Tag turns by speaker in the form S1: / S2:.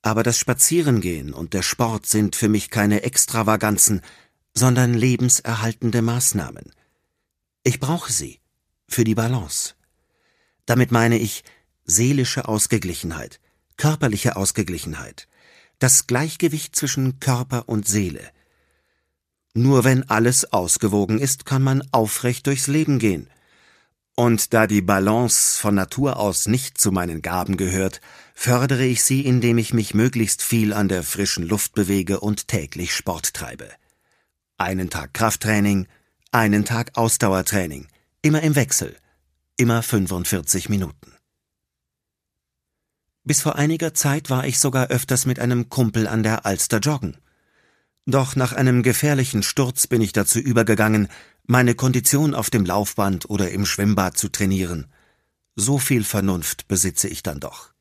S1: Aber das Spazierengehen und der Sport sind für mich keine Extravaganzen, sondern lebenserhaltende Maßnahmen. Ich brauche sie für die Balance. Damit meine ich seelische Ausgeglichenheit, körperliche Ausgeglichenheit, das Gleichgewicht zwischen Körper und Seele. Nur wenn alles ausgewogen ist, kann man aufrecht durchs Leben gehen. Und da die Balance von Natur aus nicht zu meinen Gaben gehört, fördere ich sie, indem ich mich möglichst viel an der frischen Luft bewege und täglich Sport treibe. Einen Tag Krafttraining, einen Tag Ausdauertraining, immer im Wechsel, immer 45 Minuten. Bis vor einiger Zeit war ich sogar öfters mit einem Kumpel an der Alster joggen. Doch nach einem gefährlichen Sturz bin ich dazu übergegangen, meine Kondition auf dem Laufband oder im Schwimmbad zu trainieren. So viel Vernunft besitze ich dann doch.